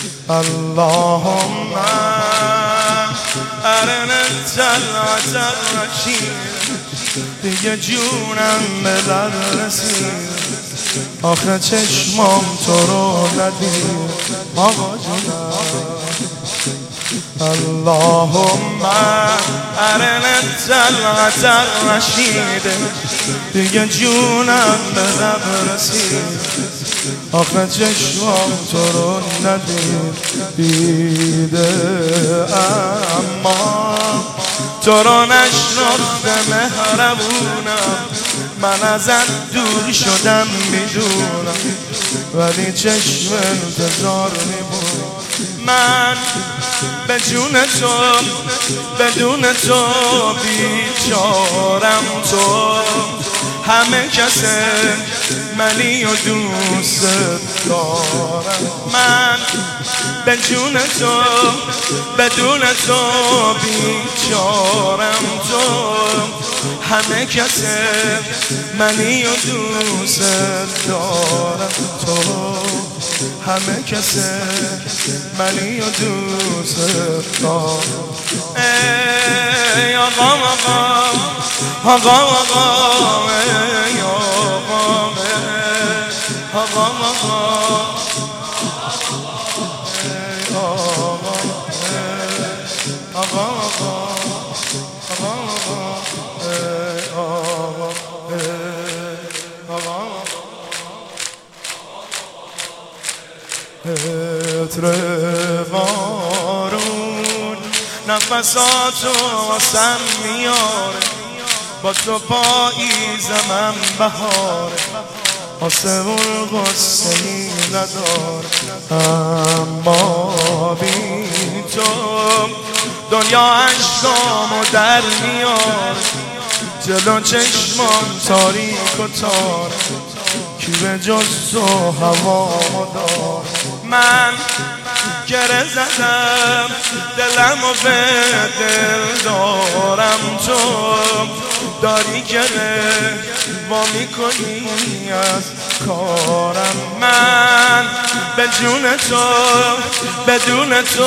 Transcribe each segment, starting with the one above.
اللهم ارنا الجلوة الرشید دیگه جونم به در رسید آخه چشمام تو رو ندید آقا جونم اللهم ارنا الجلوة الرشید دیگه جونم به در رسید آخه چشمام تو رو دیده اما تو رو نشناخته مهربونم من ازت دور شدم میدونم ولی چشم انتظار میبود من به جون تو بدون تو بیچارم تو همه کسه منی و دوست دارم من به جون تو بدون تو بیچارم تو همه کسه منی و دوست دارم تو همه کسه منی و دوست دارم ای آقا آقا آقا آقا ای آقا آقا آقا ای آقا آقا عطر بارون نفساتو واسم میاره با تو پاییزم بهاره آسمون غصه‌ای نداره اما بی تو دنیا عشقامو در میاره جلو چشمام تاریک و تاره کی به جز تو هوامو داره من گره زدم دلمو به دل دارم تو داری گره وا میکنی از کارم من به جون تو بدون تو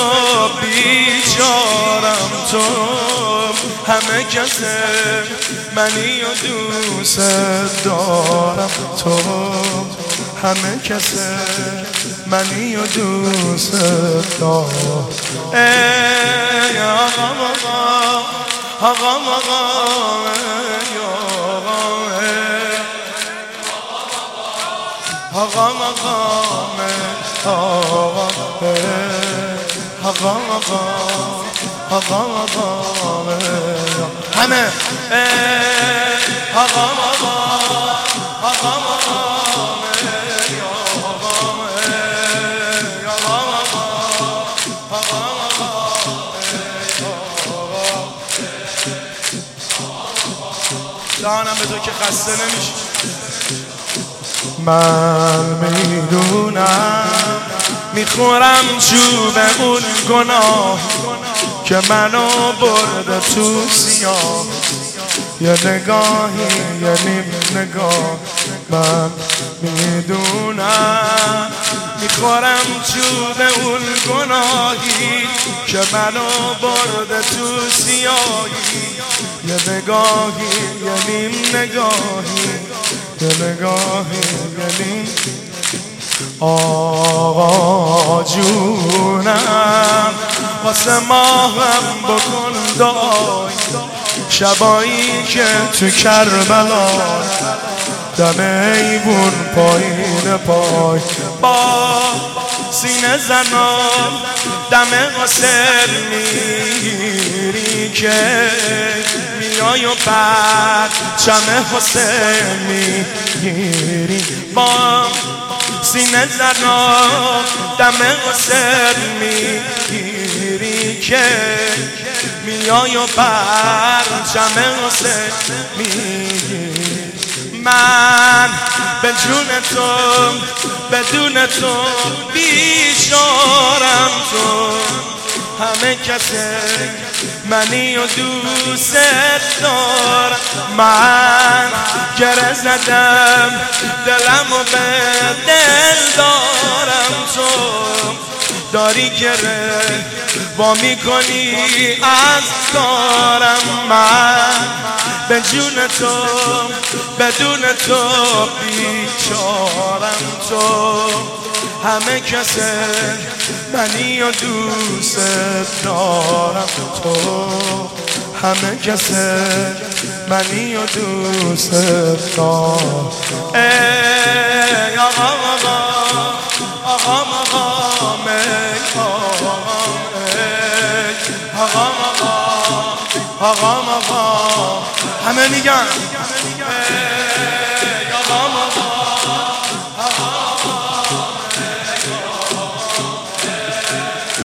بیچارم تو همه کسه منی و دوست دارم تو همه کسه منی و دوست دارم ای آقا آقا آقا آقا ای آقا آقا آقا آقا آقا همه آقا آقا آقا جانم به تو که خسته نمیشه من میدونم میخورم چوب اون گناه که منو برده تو سیاه یه نگاهی یه نیم نگاه من میدونم میخورم چوب اون گناهی که منو برده تو سیاهی یه نگاهی یه نیم نگاهی یه نگاهی یه نیم آقا جونم واسه ماهم بکن دعای شبایی که تو کربلا دم ایوون پایین پای با سینه زنان دم قصر میری که میای و بعد چمه حسین میگیری با سینه زنان دم قصر میگیری که میای و بعد چمه حسین میگیری من به جون تو بدون تو بیچارم تو همه کسه منی و دوست دارم من گره زدم دلمو به دل دارم تو داری گره با میکنی از کارم من به جون تو بدون تو بیچارم تو همه کسه منی و دوست دارم تو همه کسه منی و دوست دارم ای آقا آقا آقا مقام ای آقا آقا مقام همه میگن